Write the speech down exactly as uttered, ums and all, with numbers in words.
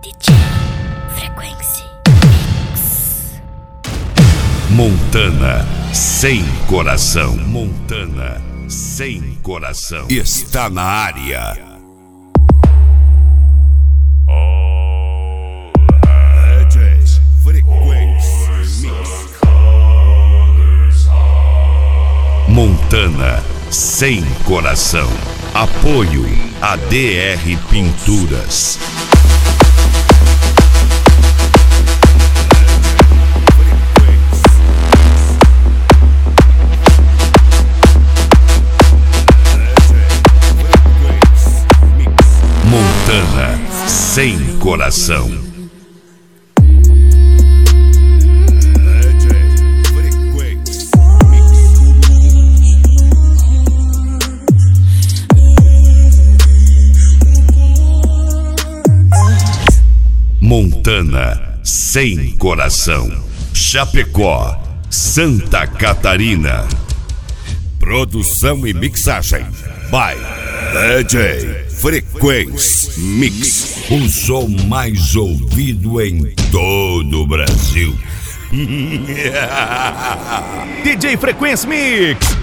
D J Frequency Mix. Montana sem coração. Montana sem coração. Está na área. D J Frequency Mix. Montana sem coração. Apoio A D R Pinturas. Montana sem coração. Montana sem coração. Chapecó, Santa Catarina. Produção e mixagem by D J Frequency Mix. O som mais ouvido em todo o Brasil. D J Frequency Mix.